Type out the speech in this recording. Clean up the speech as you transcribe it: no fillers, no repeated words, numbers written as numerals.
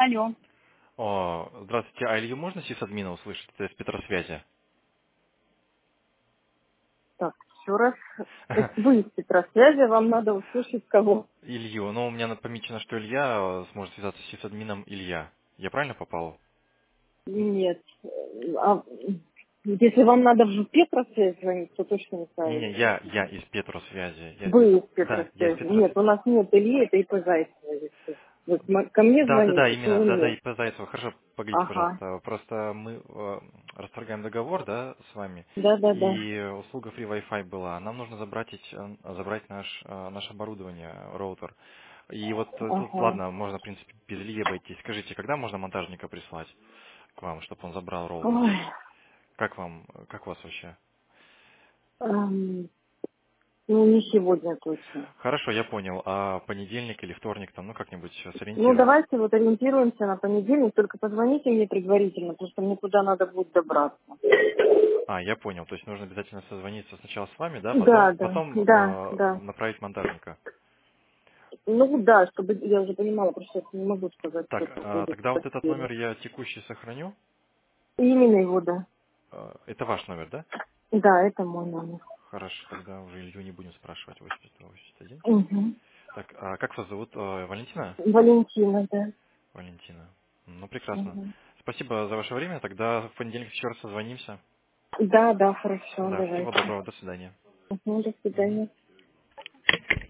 Алло. Здравствуйте, а Илью можно сисадмина услышать? Это из Петросвязи. Так, еще раз. Это вы из Петросвязи, вам надо услышать кого? Илью, у меня помечено, что Илья сможет связаться с сисадмином Илья. Я правильно попал? Нет. А, если вам надо в Петросвязь звонить, то точно Не, неправильно. я из Петросвязи. Вы из Да, я из Петросвязи. Нет, Петросвязи. у нас нет Ильи, это ИП Зайцева. Если вы ко мне Да, звоните, то именно, да, мне. и по Зайцеву. Хорошо, погодите, Ага. пожалуйста. Просто мы расторгаем договор, да, с вами, Да-да-да. и услуга Free Wi-Fi была. Нам нужно забрать наше оборудование, роутер. И вот тут, Ага. ладно, можно, в принципе, без Ильи обойтись. Скажите, когда можно монтажника прислать к вам, чтобы он забрал роутер? Ой. Как у вас вообще? эм, ну, не сегодня точно. Хорошо, я понял. А понедельник или вторник, как-нибудь Ну, сориентируюсь. давайте вот ориентируемся на понедельник, только позвоните мне предварительно, потому что мне туда надо будет добраться. Я понял. То есть нужно обязательно созвониться сначала с вами, да, Да, да, потом да, да. направить монтажника. Ну да, чтобы я уже понимала, просто я не могу сказать, кто Так, это будет. тогда вот этот номер я текущий сохраню. Именно его, да. Это ваш номер, да? Да, это мой номер. Хорошо, тогда уже Илью не будем спрашивать. 8281. Угу. Так, а как вас зовут? Валентина? Валентина, да. Валентина. Ну, прекрасно. Угу. Спасибо за ваше время. Тогда в понедельник еще раз созвонимся. Да, да, хорошо, Да, всего давайте. доброго. До свидания. Угу, до Мгм. свидания.